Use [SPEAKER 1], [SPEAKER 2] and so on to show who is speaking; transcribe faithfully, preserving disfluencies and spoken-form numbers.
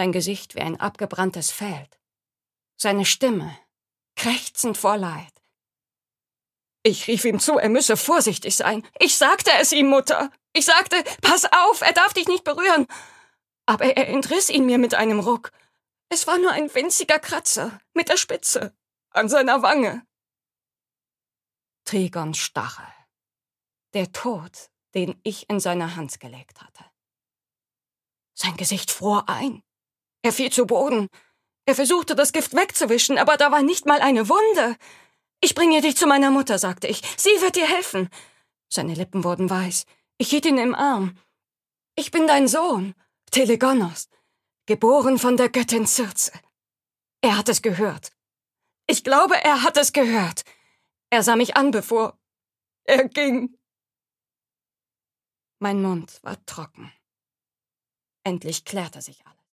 [SPEAKER 1] sein Gesicht wie ein abgebranntes Feld, seine Stimme krächzend vor Leid. Ich rief ihm zu, er müsse vorsichtig sein. Ich sagte es ihm, Mutter. Ich sagte, pass auf, er darf dich nicht berühren. Aber er entriss ihn mir mit einem Ruck. Es war nur ein winziger Kratzer mit der Spitze an seiner Wange. Trigons Stachel. Der Tod, den ich in seine Hand gelegt hatte. Sein Gesicht fror ein. Er fiel zu Boden. Er versuchte, das Gift wegzuwischen, aber da war nicht mal eine Wunde. »Ich bringe dich zu meiner Mutter«, sagte ich. »Sie wird dir helfen.« Seine Lippen wurden weiß. Ich hielt ihn im Arm. »Ich bin dein Sohn, Telegonnos, geboren von der Göttin Circe.« Er hat es gehört. Ich glaube, er hat es gehört. Er sah mich an, bevor er ging. Mein Mund war trocken. Endlich klärte sich alles.